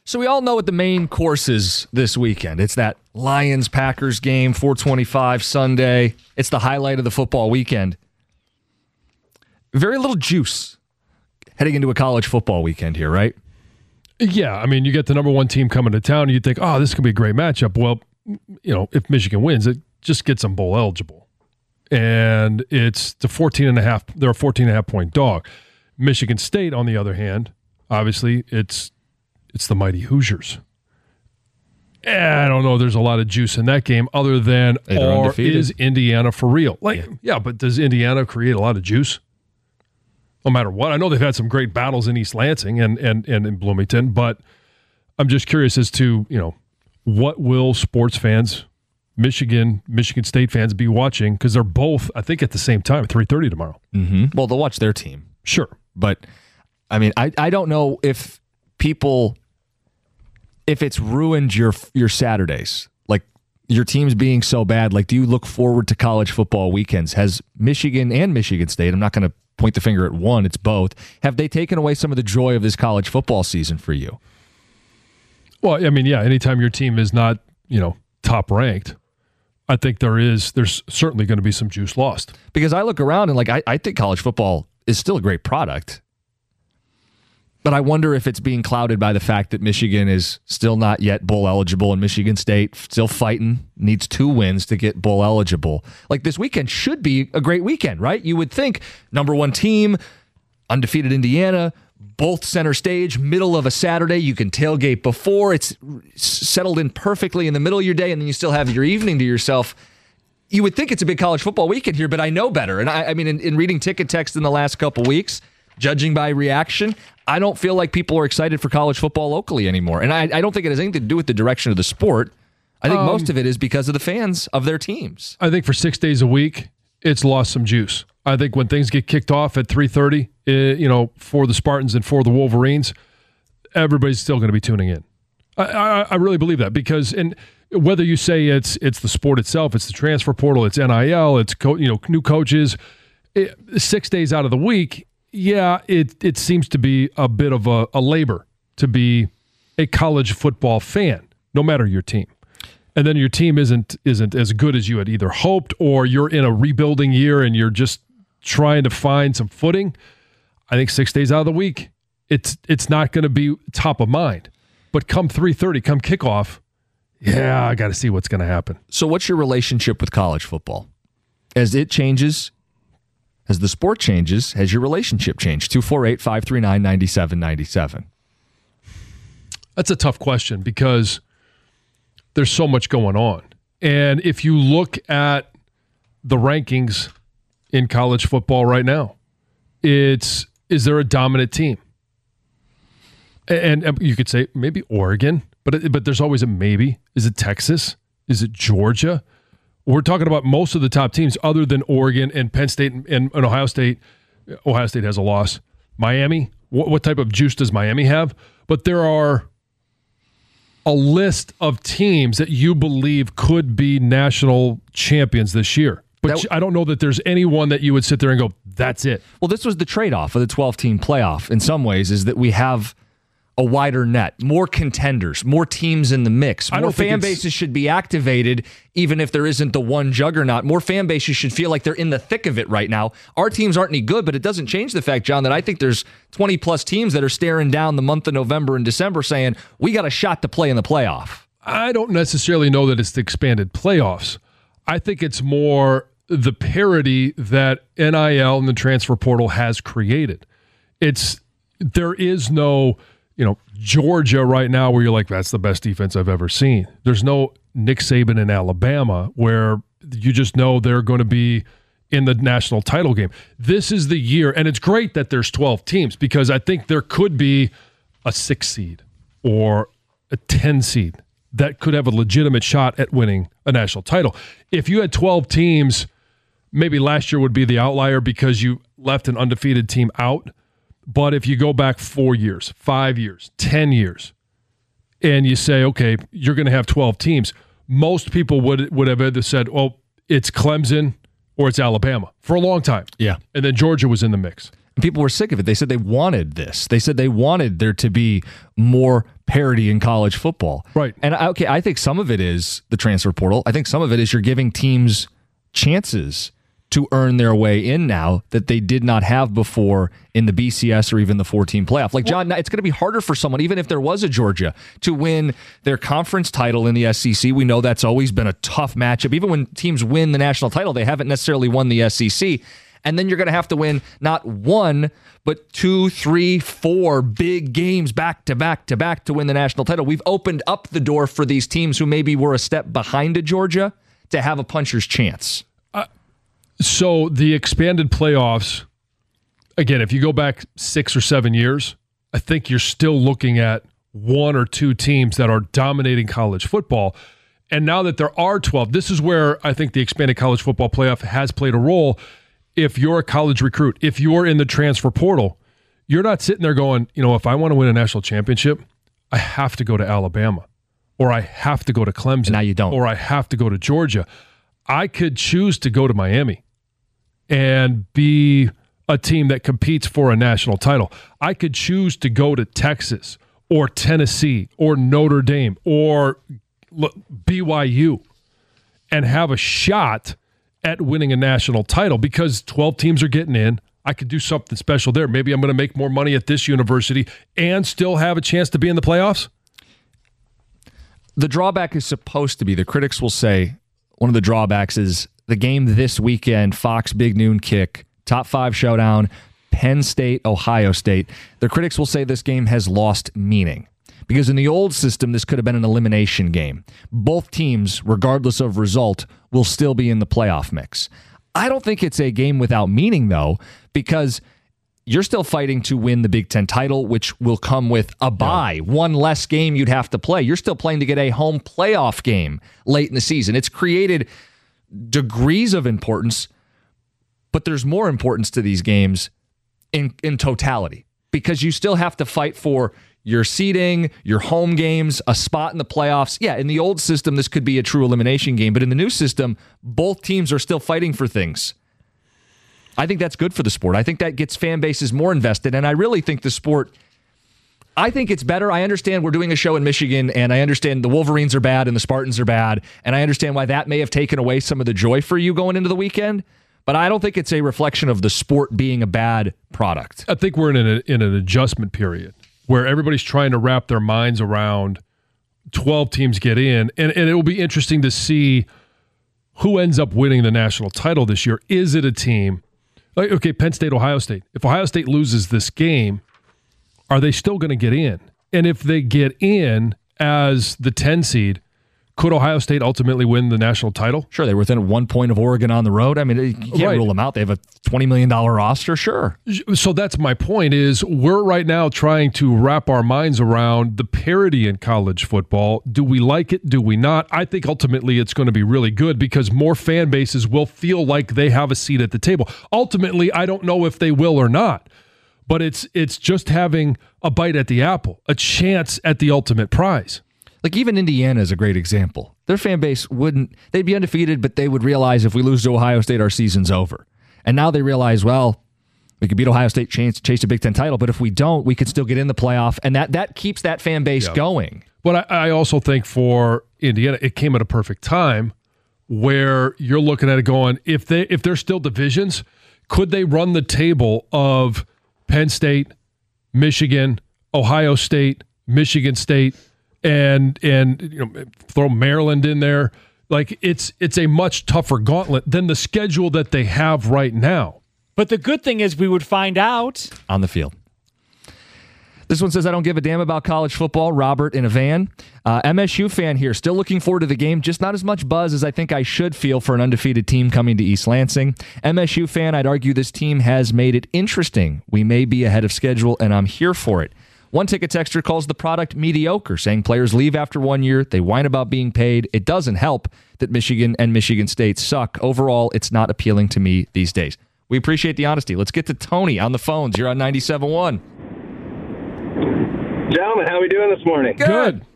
So we all know what the main course is this weekend. It's that Lions-Packers game, 4:25 Sunday. It's the highlight of the football weekend. Very little juice heading into a college football weekend here, right? Yeah, I mean, you get the number one team coming to town, and you think, oh, this could be a great matchup. Well, if Michigan wins, it just gets them bowl eligible. And it's the 14.5. They're a 14.5 point dog. Michigan State, on the other hand, obviously, it's the mighty Hoosiers. I don't know. There's a lot of juice in that game other than, or is Indiana for real? Yeah, but does Indiana create a lot of juice? No matter what. I know they've had some great battles in East Lansing and in Bloomington, but I'm just curious as to, what will sports fans, Michigan State fans be watching? Because they're both, I think, at the same time, at 3:30 tomorrow. Mm-hmm. Well, they'll watch their team. Sure. But, I mean, I don't know if it's ruined your Saturdays. Like, your team's being so bad, like, do you look forward to college football weekends? Has Michigan and Michigan State, I'm not going to point the finger at one, it's both, have they taken away some of the joy of this college football season for you? Well, I mean, yeah, anytime your team is not, top ranked, I think there's certainly going to be some juice lost. Because I look around and, I think college football is still a great product. But I wonder if it's being clouded by the fact that Michigan is still not yet bowl eligible and Michigan State still fighting, needs 2 wins to get bowl eligible. Like, this weekend should be a great weekend, right? You would think number one team, undefeated Indiana, both center stage, middle of a Saturday. You can tailgate before. It's settled in perfectly in the middle of your day, and then you still have your evening to yourself. You would think it's a big college football weekend here, but I know better. And I mean, in reading ticket text in the last couple weeks, judging by reaction, I don't feel like people are excited for college football locally anymore. And I don't think it has anything to do with the direction of the sport. I think most of it is because of the fans of their teams. I think for 6 days a week, it's lost some juice. I think when things get kicked off at 3:30, for the Spartans and for the Wolverines, everybody's still going to be tuning in. I really believe that because, and whether you say it's the sport itself, it's the transfer portal, it's NIL, it's new coaches, 6 days out of the week. Yeah, it seems to be a bit of a labor to be a college football fan, no matter your team. And then your team isn't as good as you had either hoped, or you're in a rebuilding year and you're just trying to find some footing. I think 6 days out of the week, it's not going to be top of mind. But come 3:30, come kickoff, yeah, I got to see what's going to happen. So what's your relationship with college football? As it changes, as the sport changes, has your relationship changed? 248-539-9797. That's a tough question because there's so much going on. And if you look at the rankings in college football right now, is there a dominant team? And you could say maybe Oregon, but there's always a maybe. Is it Texas? Is it Georgia? We're talking about most of the top teams other than Oregon and Penn State and Ohio State. Ohio State has a loss. Miami, what type of juice does Miami have? But there are a list of teams that you believe could be national champions this year. But I don't know that there's anyone that you would sit there and go, that's it. Well, this was the trade-off of the 12-team playoff in some ways, is that we have a wider net, more contenders, more teams in the mix. More fan bases should be activated, even if there isn't the one juggernaut. More fan bases should feel like they're in the thick of it right now. Our teams aren't any good, but it doesn't change the fact, John, that I think there's 20-plus teams that are staring down the month of November and December saying, we got a shot to play in the playoff. I don't necessarily know that it's the expanded playoffs. I think it's more the parity that NIL and the transfer portal has created. There is no, Georgia right now where you're like, that's the best defense I've ever seen. There's no Nick Saban in Alabama where you just know they're going to be in the national title game. This is the year, and it's great that there's 12 teams because I think there could be a 6 seed or a 10 seed that could have a legitimate shot at winning a national title. If you had 12 teams, maybe last year would be the outlier because you left an undefeated team out. But if you go back 4 years, 5 years, 10 years, and you say, okay, you're going to have 12 teams, most people would have either said, well, it's Clemson or it's Alabama for a long time. Yeah. And then Georgia was in the mix. And people were sick of it. They said they wanted this. They said they wanted there to be more parity in college football. Right. And I think some of it is the transfer portal. I think some of it is you're giving teams chances to earn their way in now that they did not have before in the BCS or even the 14 playoff. Like, John, it's going to be harder for someone, even if there was a Georgia, to win their conference title in the SEC. We know that's always been a tough matchup. Even when teams win the national title, they haven't necessarily won the SEC. And then you're going to have to win not one, but 2, 3, 4 big games back to back to back to win the national title. We've opened up the door for these teams who maybe were a step behind a Georgia to have a puncher's chance. So the expanded playoffs, again, if you go back 6 or 7 years, I think you're still looking at 1 or 2 teams that are dominating college football. And now that there are 12, this is where I think the expanded college football playoff has played a role. If you're a college recruit, if you're in the transfer portal, you're not sitting there going, if I want to win a national championship, I have to go to Alabama, or I have to go to Clemson. And now you don't. Or I have to go to Georgia. I could choose to go to Miami and be a team that competes for a national title. I could choose to go to Texas or Tennessee or Notre Dame or BYU and have a shot at winning a national title because 12 teams are getting in. I could do something special there. Maybe I'm going to make more money at this university and still have a chance to be in the playoffs. The drawback is supposed to be, the critics will say, one of the drawbacks is the game this weekend, Fox Big Noon Kick, top 5 showdown, Penn State, Ohio State. The critics will say this game has lost meaning because in the old system, this could have been an elimination game. Both teams, regardless of result, will still be in the playoff mix. I don't think it's a game without meaning, though, because you're still fighting to win the Big Ten title, which will come with a bye, one less game you'd have to play. You're still playing to get a home playoff game late in the season. It's created degrees of importance, but there's more importance to these games in totality because you still have to fight for your seeding, your home games, a spot in the playoffs. Yeah, in the old system, this could be a true elimination game, but in the new system, both teams are still fighting for things. I think that's good for the sport. I think that gets fan bases more invested, and I really think the sport, I think it's better. I understand we're doing a show in Michigan, and I understand the Wolverines are bad and the Spartans are bad, and I understand why that may have taken away some of the joy for you going into the weekend, but I don't think it's a reflection of the sport being a bad product. I think we're in an adjustment period where everybody's trying to wrap their minds around 12 teams get in, and it will be interesting to see who ends up winning the national title this year. Is it a team like, okay, Penn State, Ohio State. If Ohio State loses this game, are they still going to get in? And if they get in as the 10 seed, could Ohio State ultimately win the national title? Sure, they're within 1 point of Oregon on the road. I mean, you can't rule them out. They have a $20 million roster, sure. So that's my point is we're right now trying to wrap our minds around the parity in college football. Do we like it? Do we not? I think ultimately it's going to be really good because more fan bases will feel like they have a seat at the table. Ultimately, I don't know if they will or not, but it's just having a bite at the apple, a chance at the ultimate prize. Like even Indiana is a great example. Their fan base they'd be undefeated, but they would realize if we lose to Ohio State, our season's over. And now they realize, well, we could beat Ohio State, chase a Big Ten title, but if we don't, we could still get in the playoff, and that keeps that fan base going. But I also think for Indiana, it came at a perfect time where you're looking at it going, if they're still divisions, could they run the table of Penn State, Michigan, Ohio State, Michigan State, and throw Maryland in there? Like it's a much tougher gauntlet than the schedule that they have right now. But the good thing is we would find out on the field. This one says, I don't give a damn about college football. Robert in a van. MSU fan here. Still looking forward to the game. Just not as much buzz as I think I should feel for an undefeated team coming to East Lansing. MSU fan, I'd argue this team has made it interesting. We may be ahead of schedule, and I'm here for it. One ticket texter calls the product mediocre, saying players leave after 1 year. They whine about being paid. It doesn't help that Michigan and Michigan State suck. Overall, it's not appealing to me these days. We appreciate the honesty. Let's get to Tony on the phones. You're on 97.1. Gentlemen, how are we doing this morning? Good.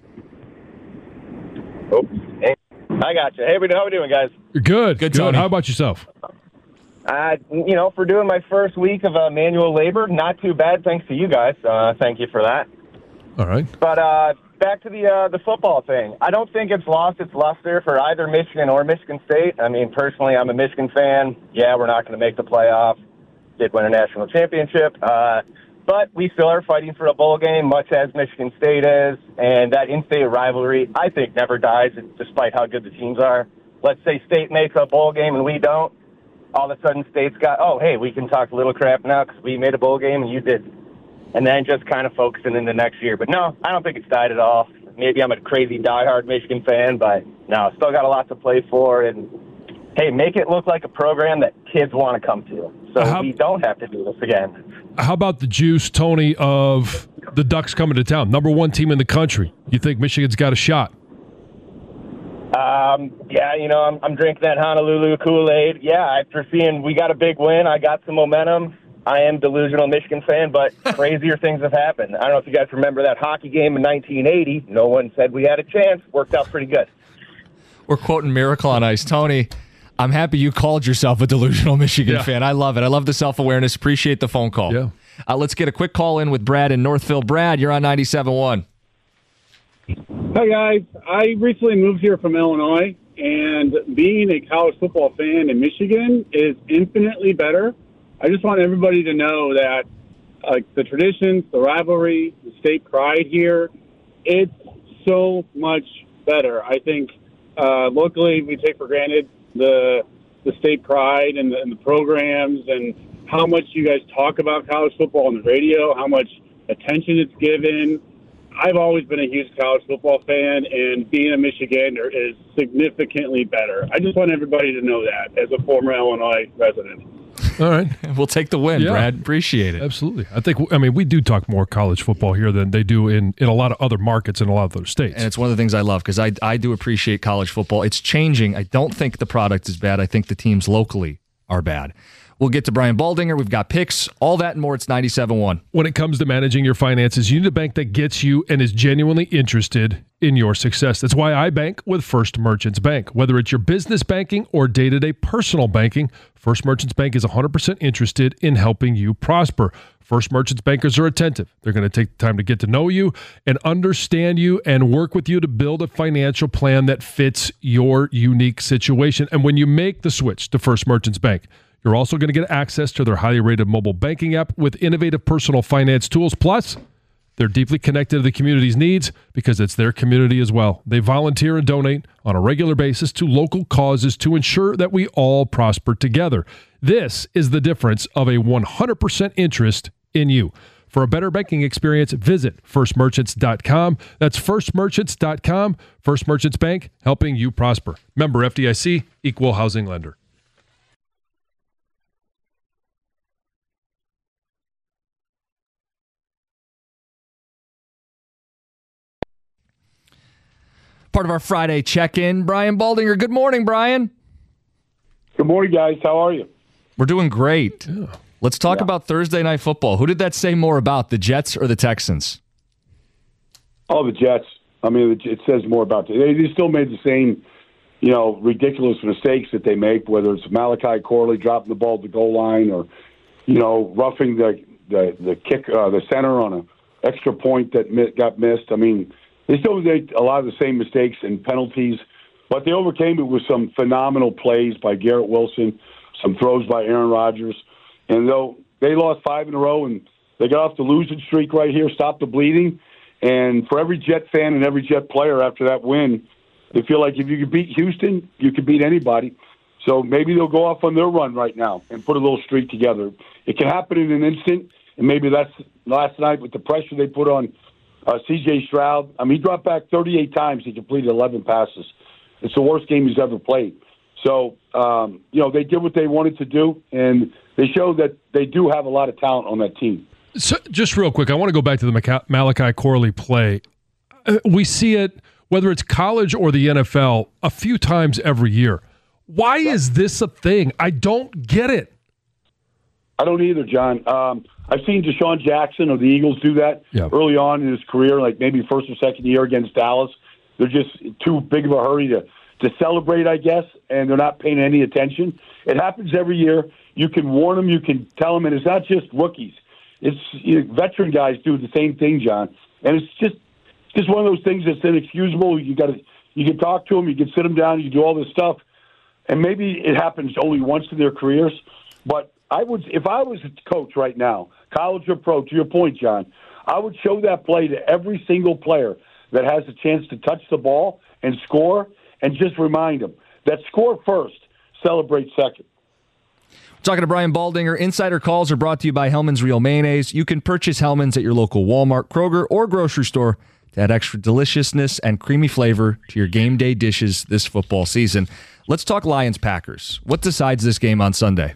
Oh, hey, I got you. Hey, how are we doing, guys? You're good. Good, Tony. How about yourself? For doing my first week of manual labor, not too bad, thanks to you guys. Thank you for that. All right. But back to the football thing. I don't think it's lost its luster for either Michigan or Michigan State. I mean, personally, I'm a Michigan fan. Yeah, we're not going to make the playoff. Did win a national championship. But we still are fighting for a bowl game, much as Michigan State is. And that in-state rivalry, I think, never dies, despite how good the teams are. Let's say State makes a bowl game and we don't. All of a sudden, State's got, we can talk a little crap now because we made a bowl game and you didn't. And then just kind of focusing into next year. But no, I don't think it's died at all. Maybe I'm a crazy diehard Michigan fan, but no, still got a lot to play for. And, hey, make it look like a program that kids want to come to. So we don't have to do this again. How about the juice, Tony, of the Ducks coming to town? Number one team in the country. You think Michigan's got a shot? I'm drinking that Honolulu Kool-Aid. Yeah, after seeing we got a big win, I got some momentum. I am delusional Michigan fan, but crazier things have happened. I don't know if you guys remember that hockey game in 1980. No one said we had a chance. Worked out pretty good. We're quoting Miracle on Ice. Tony, I'm happy you called yourself a delusional Michigan fan. I love it. I love the self-awareness. Appreciate the phone call. Yeah. Let's get a quick call in with Brad in Northville. Brad, you're on 97.1. Hi, guys. I recently moved here from Illinois, and being a college football fan in Michigan is infinitely better. I just want everybody to know that the traditions, the rivalry, the state pride here, it's so much better. I think locally we take for granted the state pride and the programs and how much you guys talk about college football on the radio, how much attention it's given. I've always been a huge college football fan, and being a Michigander is significantly better. I just want everybody to know that as a former Illinois resident. All right. We'll take the win, Brad. Appreciate it. Absolutely. We do talk more college football here than they do in a lot of other markets in a lot of other states. And it's one of the things I love because I do appreciate college football. It's changing. I don't think the product is bad. I think the teams locally are bad. We'll get to Brian Baldinger. We've got picks, all that and more. It's 97.1. When it comes to managing your finances, you need a bank that gets you and is genuinely interested in your success. That's why I bank with First Merchants Bank. Whether it's your business banking or day-to-day personal banking, First Merchants Bank is 100% interested in helping you prosper. First Merchants bankers are attentive. They're going to take the time to get to know you and understand you and work with you to build a financial plan that fits your unique situation. And when you make the switch to First Merchants Bank, you're also going to get access to their highly rated mobile banking app with innovative personal finance tools. Plus, they're deeply connected to the community's needs because it's their community as well. They volunteer and donate on a regular basis to local causes to ensure that we all prosper together. This is the difference of a 100% interest in you. For a better banking experience, visit firstmerchants.com. That's firstmerchants.com. First Merchants Bank, helping you prosper. Member FDIC, equal housing lender. Part of our Friday check-in, Brian Baldinger. Good morning, Brian. Good morning, guys. How are you? We're doing great. Yeah. Let's talk about Thursday Night Football. Who did that say more about, the Jets or the Texans? Oh, the Jets. I mean, it says more about them. They still made the same, ridiculous mistakes that they make, whether it's Malachi Corley dropping the ball at the goal line or, roughing the kick, the center on an extra point that got missed. I mean, they still made a lot of the same mistakes and penalties, but they overcame it with some phenomenal plays by Garrett Wilson, some throws by Aaron Rodgers. And though they lost 5 in a row and they got off the losing streak right here, stopped the bleeding. And for every Jet fan and every Jet player after that win, they feel like if you could beat Houston, you could beat anybody. So maybe they'll go off on their run right now and put a little streak together. It can happen in an instant, and maybe that's last night with the pressure they put on C.J. Stroud. I mean, he dropped back 38 times. He completed 11 passes. It's the worst game he's ever played. So, they did what they wanted to do, and they showed that they do have a lot of talent on that team. So, just real quick, I want to go back to the Malachi Corley play. We see it, whether it's college or the NFL, a few times every year. Why is this a thing? I don't get it. I don't either, John. I've seen Deshaun Jackson of the Eagles do that early on in his career, like maybe first or second year against Dallas. They're just too big of a hurry to to celebrate, I guess, and they're not paying any attention. It happens every year. You can warn them, you can tell them, and it's not just rookies. It's veteran guys do the same thing, John, and it's just one of those things that's inexcusable. You can talk to them, you can sit them down, you can do all this stuff, and maybe it happens only once in their careers. But if I was a coach right now, college or pro, to your point, John, I would show that play to every single player that has a chance to touch the ball and score, and just remind them that score first, celebrate second. Talking to Brian Baldinger, Insider Calls are brought to you by Hellmann's Real Mayonnaise. You can purchase Hellmann's at your local Walmart, Kroger, or grocery store to add extra deliciousness and creamy flavor to your game day dishes this football season. Let's talk Lions-Packers. What decides this game on Sunday?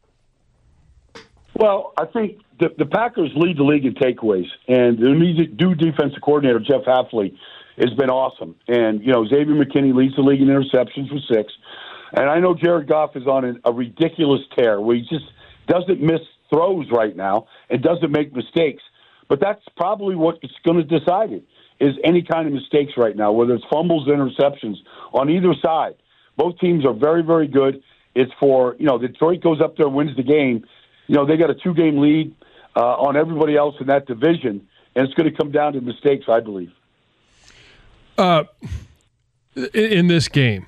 Well, I think the Packers lead the league in takeaways, and the new defensive coordinator, Jeff Hafley, has been awesome. And, Xavier McKinney leads the league in interceptions with 6. And I know Jared Goff is on a ridiculous tear where he just doesn't miss throws right now and doesn't make mistakes. But that's probably what it's going to decide it, is any kind of mistakes right now, whether it's fumbles, interceptions, on either side. Both teams are very, very good. It's for, Detroit goes up there and wins the game. They got a 2-game lead on everybody else in that division, and it's going to come down to mistakes, I believe. In this game,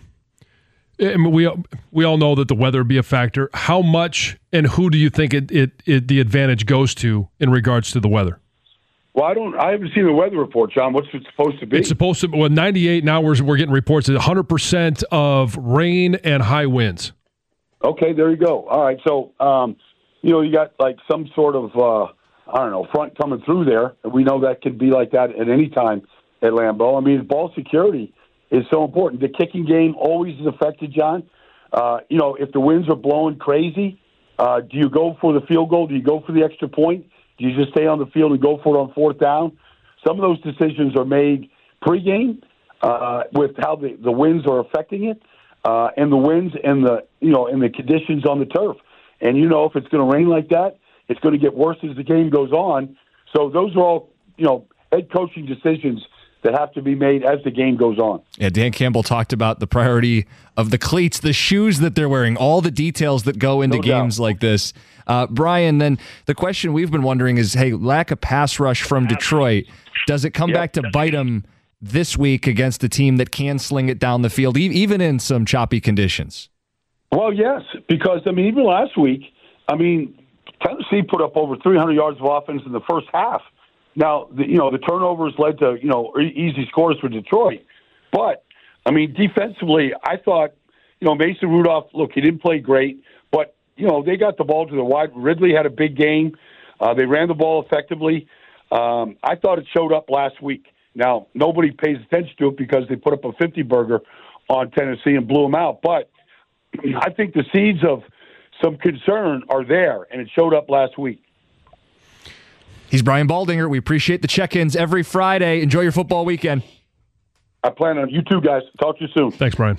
we all know that the weather would be a factor. How much and who do you think the advantage goes to in regards to the weather? Well, I haven't seen the weather report, John. What's it supposed to be? It's supposed to be 98. Now we're getting reports at 100% of rain and high winds. Okay, there you go. All right, so you got like some sort of front coming through there. We know that could be like that at any time at Lambeau. I mean, ball security is so important. The kicking game always is affected, John. If the winds are blowing crazy, do you go for the field goal? Do you go for the extra point? Do you just stay on the field and go for it on 4th down? Some of those decisions are made pregame with how the winds are affecting it, and the winds and the conditions on the turf. And if it's going to rain like that, it's going to get worse as the game goes on. So those are all head coaching decisions that have to be made as the game goes on. Yeah, Dan Campbell talked about the priority of the cleats, the shoes that they're wearing, all the details that go into games like this. Brian, then the question we've been wondering is, hey, lack of pass rush from Detroit, does it come back to bite them this week against a team that can sling it down the field, even in some choppy conditions? Well, yes, because, even last week, Tennessee put up over 300 yards of offense in the first half. Now, the turnovers led to, easy scores for Detroit. But, defensively, I thought, Mason Rudolph, look, he didn't play great, but, they got the ball to the wide. Ridley had a big game. They ran the ball effectively. I thought it showed up last week. Now, nobody pays attention to it because they put up a 50-burger on Tennessee and blew them out. But I think the seeds of some concern are there, and it showed up last week. He's Brian Baldinger. We appreciate the check-ins every Friday. Enjoy your football weekend. I plan on you too, guys. Talk to you soon. Thanks, Brian.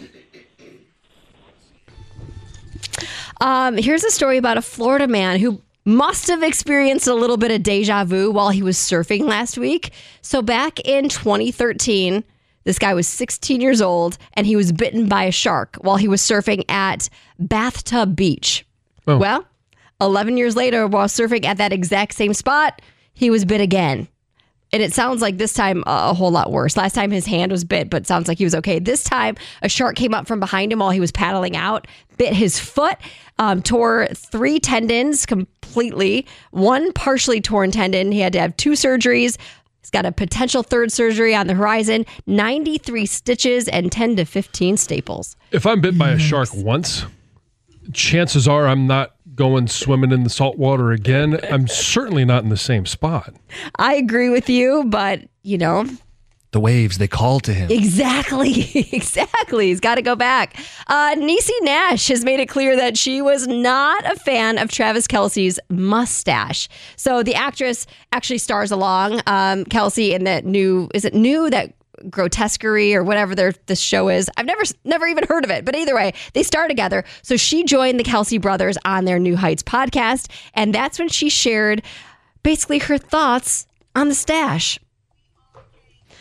Here's a story about a Florida man who must have experienced a little bit of deja vu while he was surfing last week. So back in 2013, this guy was 16 years old, and he was bitten by a shark while he was surfing at Bathtub Beach. Oh. Well, 11 years later, while surfing at that exact same spot, he was bit again. And it sounds like this time a whole lot worse. Last time his hand was bit, but sounds like he was okay. This time, a shark came up from behind him while he was paddling out, bit his foot, tore 3 tendons completely, 1 partially torn tendon. He had to have 2 surgeries. He's got a potential 3rd surgery on the horizon, 93 stitches, and 10 to 15 staples. If I'm bit by a shark once, chances are I'm not going swimming in the salt water again. I'm certainly not in the same spot. I agree with you, but, the waves, they call to him. Exactly. Exactly. He's got to go back. Niecy Nash has made it clear that she was not a fan of Travis Kelce's mustache. So the actress actually stars along Kelce in that that Grotesquerie or whatever this show is. I've never even heard of it, but either way, they star together. So she joined the Kelce brothers on their New Heights podcast, and that's when she shared basically her thoughts on the stash.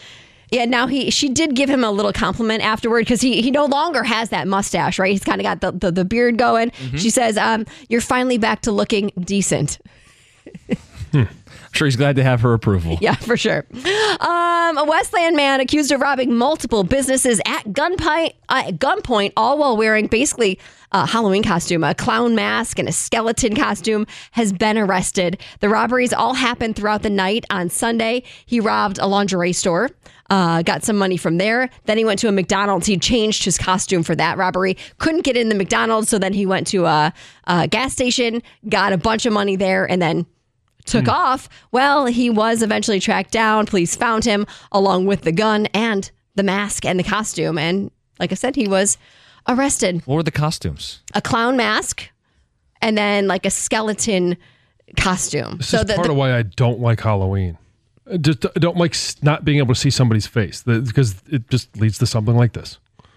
Yeah, now she did give him a little compliment afterward because he no longer has that mustache, right? He's kind of got the beard going. Mm-hmm. She says, "You're finally back to looking decent." I'm sure he's glad to have her approval. Yeah, for sure. A Westland man accused of robbing multiple businesses at gunpoint, all while wearing basically a Halloween costume, a clown mask, and a skeleton costume, has been arrested. The robberies all happened throughout the night on Sunday. He robbed a lingerie store, got some money from there. Then he went to a McDonald's. He changed his costume for that robbery. Couldn't get in the McDonald's, so then he went to a gas station, got a bunch of money there, and then took off. Well, he was eventually tracked down. Police found him along with the gun and the mask and the costume. And like I said, he was arrested. What were the costumes? A clown mask and then like a skeleton costume. This is part of why I don't like Halloween. I don't like not being able to see somebody's face because it just leads to something like this.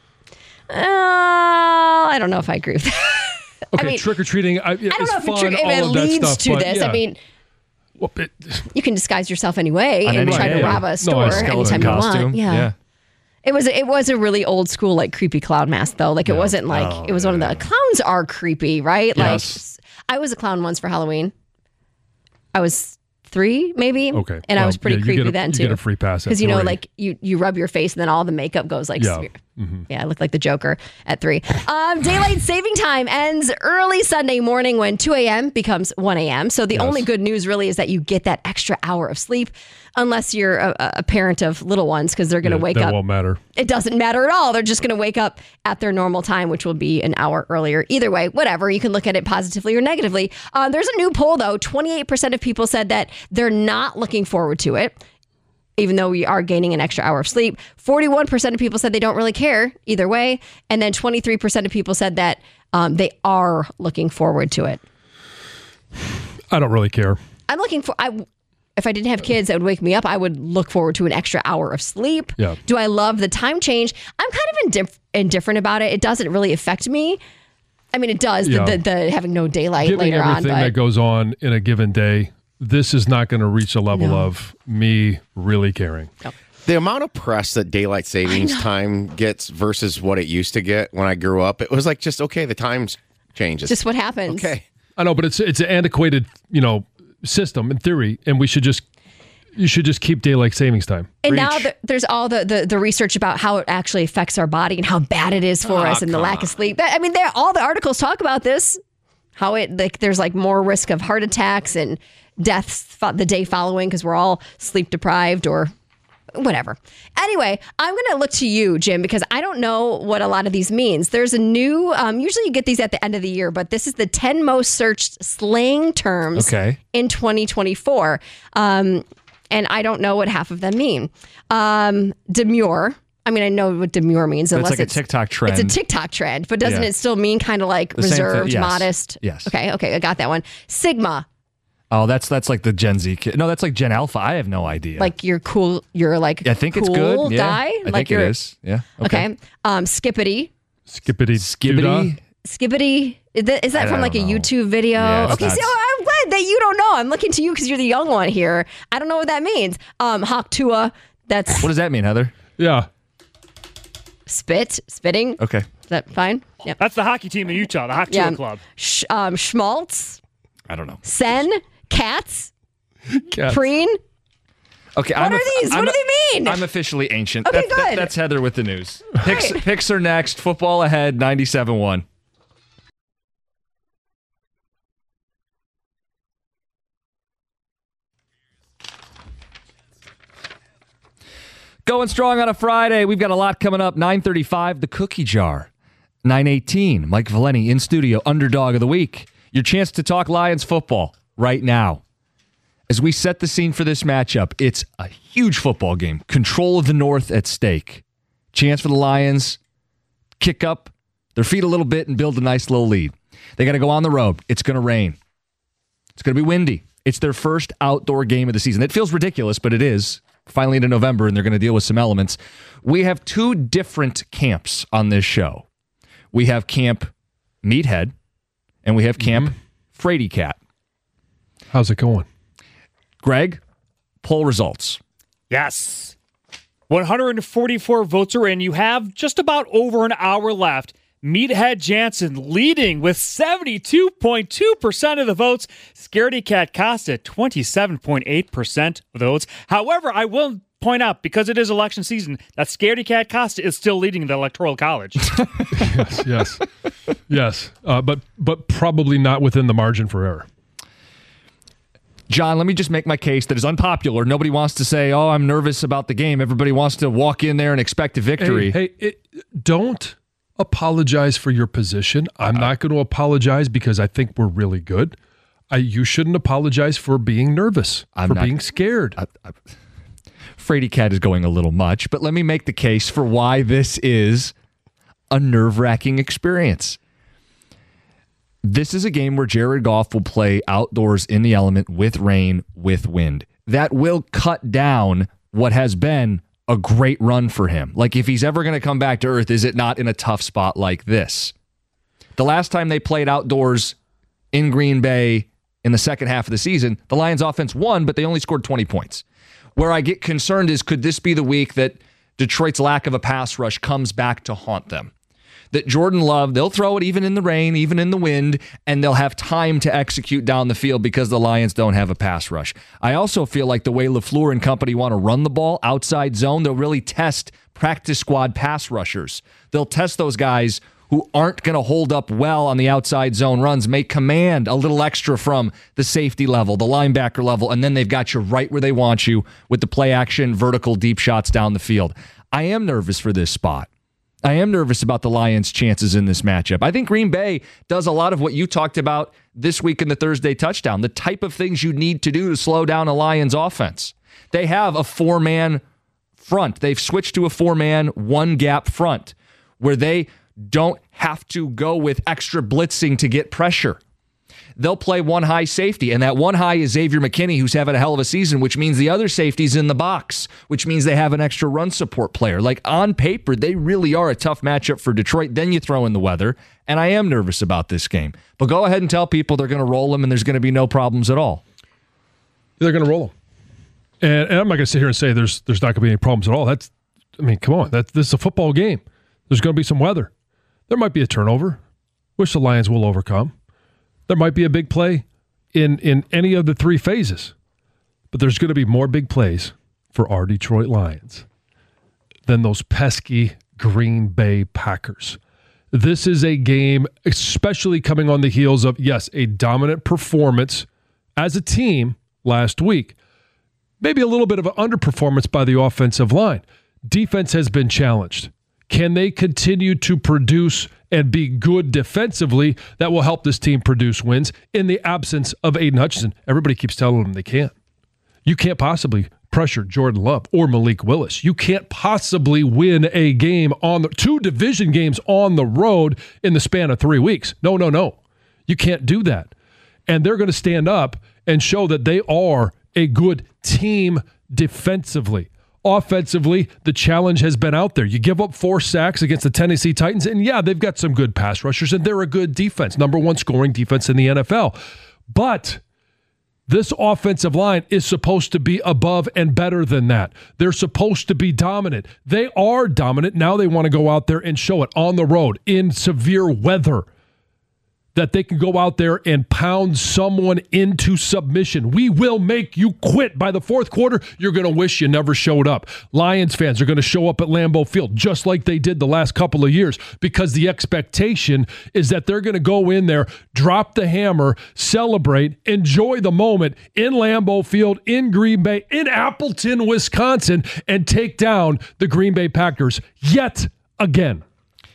I don't know if I agree with that. Okay, I mean, trick-or-treating, I don't know if fun, if it leads to this. Yeah. I mean, Well, you can disguise yourself anyway On and any try to day. rob a store a anytime skeleton you costume. want. Yeah. It was a really old school like creepy clown mask though. Like it wasn't like it was one of the clowns are creepy, right? Yes. Like I was a clown once for Halloween. I was 3 maybe. Okay. And I was pretty you creepy get then too. You get a free pass because like you rub your face and then all the makeup goes like Yeah. smear. Yeah, I look like the Joker at 3. Daylight saving time ends early Sunday morning when 2 a.m. becomes 1 a.m. So the only good news really is that you get that extra hour of sleep, unless you're a parent of little ones, because they're going to wake that up. won't matter. It doesn't matter at all. They're just going to wake up at their normal time, which will be an hour earlier. Either way, whatever. You can look at it positively or negatively. There's a new poll, though. 28% of people said that they're not looking forward to it, even though we are gaining an extra hour of sleep. 41% of people said they don't really care either way. And then 23% of people said that they are looking forward to it. I don't really care. I'm looking for... If I didn't have kids that would wake me up, I would look forward to an extra hour of sleep. Yeah. Do I love the time change? I'm kind of indifferent about it. It doesn't really affect me. I mean, it does, the having no daylight Given later on. everything that goes on in a given day, this is not going to reach a level of me really caring. No. The amount of press that daylight savings time gets versus what it used to get when I grew up, it was like just, okay, the time changes. Just what happens. Okay. I know, but it's an antiquated, system in theory, and you should just keep daylight savings time. And now there's all the research about how it actually affects our body and how bad it is for us and the lack of sleep. All the articles talk about this, how there's like more risk of heart attacks and deaths the day following because we're all sleep deprived or whatever. Anyway, I'm going to look to you, Jim, because I don't know what a lot of these means. There's a new, usually you get these at the end of the year, but this is the 10 most searched slang terms in 2024. And I don't know what half of them mean. Demure. I mean, I know what demure means. Unless it's like a TikTok trend. It's a TikTok trend, but doesn't it still mean kind of like reserved, modest? Yes. Okay, I got that one. Sigma. Oh, that's like the Gen Z kid. No, that's like Gen Alpha. I have no idea. Like you're cool. You're like I think cool it's good. Yeah, guy. I like think it is. Yeah. Okay. Skippity. Skippity. Skippity. Is that from like a YouTube video? Yeah, okay, I'm glad that you don't know. I'm looking to you because you're the young one here. I don't know what that means. Haktua. That's what does that mean, Heather? Yeah. Spitting. Okay. Is that fine? Yep. That's the hockey team in Utah, the Haktua Club. Schmaltz. I don't know. Sen. Cats. Preen. Okay, what are these? What do they mean? I'm officially ancient. Okay, good. That's Heather with the news. Picks are next. Football ahead, 97-1. Going strong on a Friday. We've got a lot coming up. 9:35, the cookie jar. 9:18, Mike Valeni in studio, underdog of the week. Your chance to talk Lions football right now. As we set the scene for this matchup, it's a huge football game. Control of the North at stake. Chance for the Lions, kick up their feet a little bit and build a nice little lead. They got to go on the road. It's going to rain. It's going to be windy. It's their first outdoor game of the season. It feels ridiculous, but it is. Finally into November, and they're going to deal with some elements. We have two different camps on this show. We have Camp Meathead, and we have Camp Frady Cat. How's it going? Greg, poll results. Yes. 144 votes are in. You have just about over an hour left. Meathead Jansen leading with 72.2% of the votes. Scaredy Cat Costa, 27.8% of the votes. However, I will point out, because it is election season, that Scaredy Cat Costa is still leading the Electoral College. Yes. But probably not within the margin for error. John, let me just make my case that is unpopular. Nobody wants to say, oh, I'm nervous about the game. Everybody wants to walk in there and expect a victory. Don't apologize for your position. I'm not going to apologize because I think we're really good. You shouldn't apologize for being nervous, being scared. Frady Cat is going a little much, but let me make the case for why this is a nerve-wracking experience. This is a game where Jared Goff will play outdoors in the element with rain, with wind. That will cut down what has been a great run for him. Like, if he's ever going to come back to earth, is it not in a tough spot like this? The last time they played outdoors in Green Bay in the second half of the season, the Lions offense won, but they only scored 20 points. Where I get concerned is, could this be the week that Detroit's lack of a pass rush comes back to haunt them? That Jordan Love, they'll throw it even in the rain, even in the wind, and they'll have time to execute down the field because the Lions don't have a pass rush. I also feel like the way LaFleur and company want to run the ball outside zone, they'll really test practice squad pass rushers. They'll test those guys who aren't going to hold up well on the outside zone runs, may command a little extra from the safety level, the linebacker level, and then they've got you right where they want you with the play action, vertical, deep shots down the field. I am nervous for this spot. I am nervous about the Lions' chances in this matchup. I think Green Bay does a lot of what you talked about this week in the Thursday touchdown, the type of things you need to do to slow down a Lions offense. They have a four-man front. They've switched to a four-man, one-gap front where they don't have to go with extra blitzing to get pressure. They'll play one high safety, and that one high is Xavier McKinney, who's having a hell of a season, which means the other safety's in the box, which means they have an extra run support player. Like, on paper, they really are a tough matchup for Detroit. Then you throw in the weather, and I am nervous about this game. But go ahead and tell people they're going to roll them, and there's going to be no problems at all. They're going to roll them. And I'm not going to sit here and say there's not going to be any problems at all. Come on. This is a football game. There's going to be some weather. There might be a turnover, which the Lions will overcome. There might be a big play in any of the three phases, but there's going to be more big plays for our Detroit Lions than those pesky Green Bay Packers. This is a game, especially coming on the heels of, yes, a dominant performance as a team last week. Maybe a little bit of an underperformance by the offensive line. Defense has been challenged. Can they continue to produce and be good defensively that will help this team produce wins in the absence of Aiden Hutchinson? Everybody keeps telling them they can't. You can't possibly pressure Jordan Love or Malik Willis. You can't possibly win a game two division games on the road in the span of 3 weeks. No. You can't do that. And they're going to stand up and show that they are a good team defensively. Offensively, the challenge has been out there. You give up 4 sacks against the Tennessee Titans, and yeah, they've got some good pass rushers, and they're a good defense, number 1 scoring defense in the NFL. But this offensive line is supposed to be above and better than that. They're supposed to be dominant. They are dominant. Now they want to go out there and show it on the road in severe weather, that they can go out there and pound someone into submission. We will make you quit. By the fourth quarter, you're going to wish you never showed up. Lions fans are going to show up at Lambeau Field just like they did the last couple of years, because the expectation is that they're going to go in there, drop the hammer, celebrate, enjoy the moment in Lambeau Field, in Green Bay, in Appleton, Wisconsin, and take down the Green Bay Packers yet again.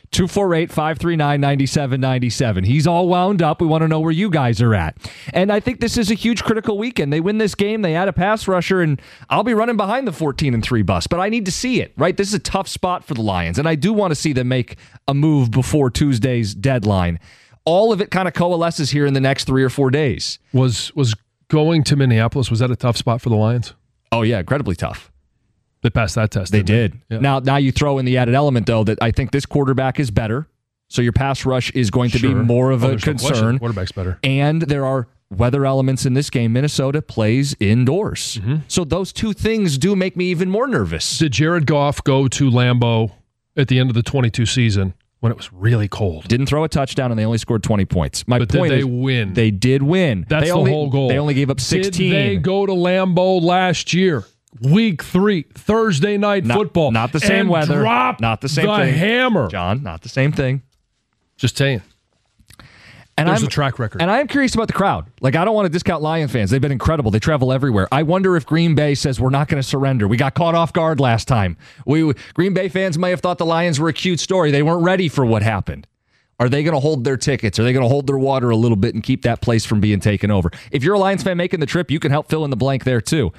248-539-9797. He's all wound up. We want to know where you guys are at. And I think this is a huge critical weekend. They win this game, they add a pass rusher, and I'll be running behind the 14-3 bus. But I need to see it, right? This is a tough spot for the Lions, and I do want to see them make a move before Tuesday's deadline. All of it kind of coalesces here in the next 3 or 4 days. Was going to Minneapolis, was that a tough spot for the Lions? Oh, yeah, incredibly tough. They passed that test. They did. Yeah. Now you throw in the added element, though, that I think this quarterback is better. So your pass rush is going to be more of a concern. Quarterback's better. And there are weather elements in this game. Minnesota plays indoors. Mm-hmm. So those two things do make me even more nervous. Did Jared Goff go to Lambeau at the end of the 22 season when it was really cold? Didn't throw a touchdown, and they only scored 20 points. My But point did they is, win? They did win. That's the whole goal. They only gave up 16. Did they go to Lambeau last year? Week 3, Thursday night football. Not the same and weather. Drop Not the same the thing. hammer. John, not the same thing. Just saying. And There's a track record. And I am curious about the crowd. Like, I don't want to discount Lion fans. They've been incredible. They travel everywhere. I wonder if Green Bay says we're not going to surrender. We got caught off guard last time. Green Bay fans may have thought the Lions were a cute story. They weren't ready for what happened. Are they going to hold their tickets? Are they going to hold their water a little bit and keep that place from being taken over? If you're a Lions fan making the trip, you can help fill in the blank there too.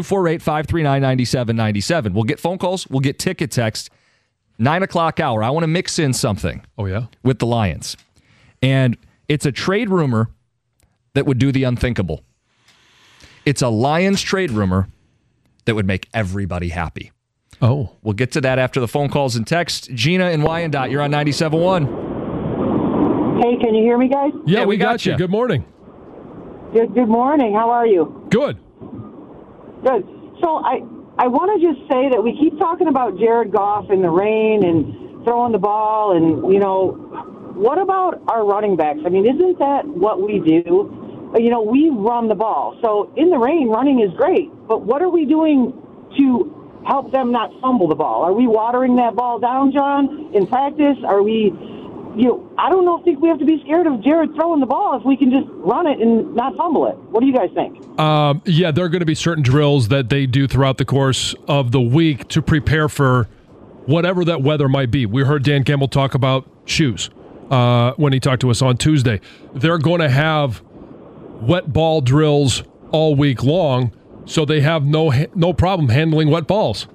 248-539-9797. We'll get phone calls. We'll get ticket text. 9 o'clock hour. I want to mix in something. Oh, yeah? With the Lions. And it's a trade rumor that would do the unthinkable. It's a Lions trade rumor that would make everybody happy. Oh. We'll get to that after the phone calls and text. Gina and Wyandotte, you're on 97.1. Hey, can you hear me, guys? Yeah, we got you. Good morning. Good morning. How are you? Good. Good. So I want to just say that we keep talking about Jared Goff in the rain and throwing the ball, and, you know, what about our running backs? I mean, isn't that what we do? You know, we run the ball. So in the rain, running is great, but what are we doing to help them not fumble the ball? Are we watering that ball down, John, in practice? Are we... I don't think we have to be scared of Jared throwing the ball if we can just run it and not fumble it. What do you guys think? Yeah, there are going to be certain drills that they do throughout the course of the week to prepare for whatever that weather might be. We heard Dan Campbell talk about shoes when he talked to us on Tuesday. They're going to have wet ball drills all week long, so they have no problem handling wet balls.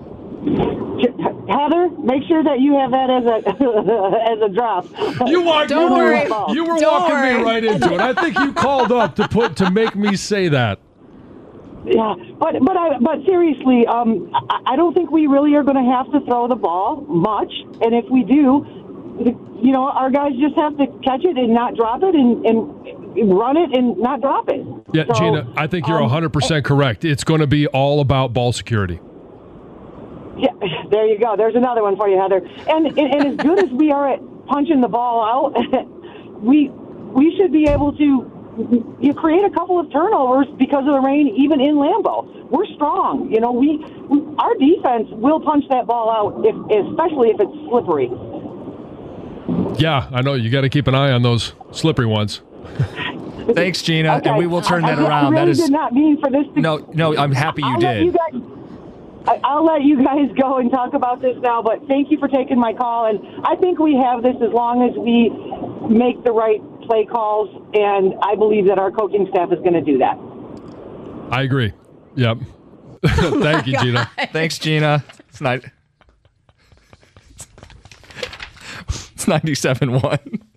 Heather, make sure that you have that as a drop. You were Don't worry. walking me right into it. I think you called up to make me say that. Yeah, but seriously, I don't think we really are going to have to throw the ball much, and if we do, our guys just have to catch it and not drop it, and run it and not drop it. Yeah, so, Gina, I think you're 100% correct. It's going to be all about ball security. Yeah, there you go. There's another one for you, Heather. And as good as we are at punching the ball out, we should be able to create a couple of turnovers because of the rain, even in Lambeau. We're strong. Our defense will punch that ball out, especially if it's slippery. Yeah, I know. You got to keep an eye on those slippery ones. Thanks, Gina, okay. and we will turn that around. I really did not mean for this to... No, I'm happy you did. I'll let you guys go and talk about this now, but thank you for taking my call. And I think we have this as long as we make the right play calls, and I believe that our coaching staff is going to do that. I agree. Yep. Thank you, Gina. Thanks, Gina. It's 97.1.